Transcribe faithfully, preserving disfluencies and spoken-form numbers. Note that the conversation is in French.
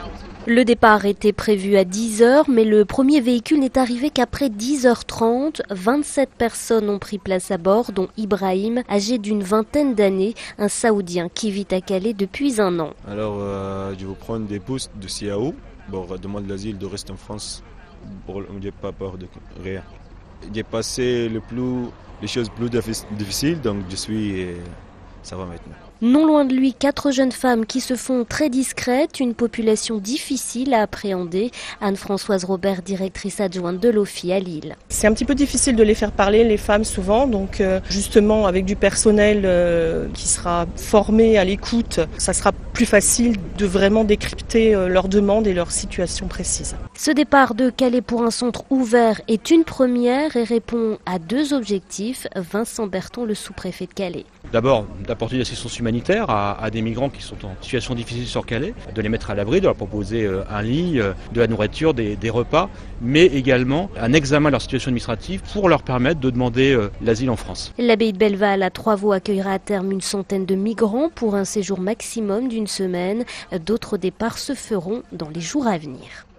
Le départ était prévu à dix heures, mais le premier véhicule n'est arrivé qu'après dix heures trente. vingt-sept personnes ont pris place à bord, dont Ibrahim, âgé d'une vingtaine d'années, un Saoudien qui vit à Calais depuis un an. Alors, euh, je vais prendre des postes de C A O, bon, demande l'asile de rester en France, pour, j'ai pas peur de rien. J'ai passé le plus, les choses plus difficiles, donc je suis, ça va maintenant. Non loin de lui, quatre jeunes femmes qui se font très discrètes, une population difficile à appréhender. Anne-Françoise Robert, directrice adjointe de l'O F I à Lille. C'est un petit peu difficile de les faire parler, les femmes souvent, donc euh, justement avec du personnel euh, qui sera formé à l'écoute, ça sera plus facile de vraiment décrypter euh, leurs demandes et leurs situations précises. Ce départ de Calais pour un centre ouvert est une première et répond à deux objectifs. Vincent Berton, le sous-préfet de Calais. D'abord, d'apporter une assistance humanitaire à, à des migrants qui sont en situation difficile sur Calais, de les mettre à l'abri, de leur proposer un lit, de la nourriture, des, des repas, mais également un examen de leur situation administrative pour leur permettre de demander l'asile en France. L'abbaye de Belleval à Trois-Vaux accueillera à terme une centaine de migrants pour un séjour maximum d'une semaine. D'autres départs se feront dans les jours à venir.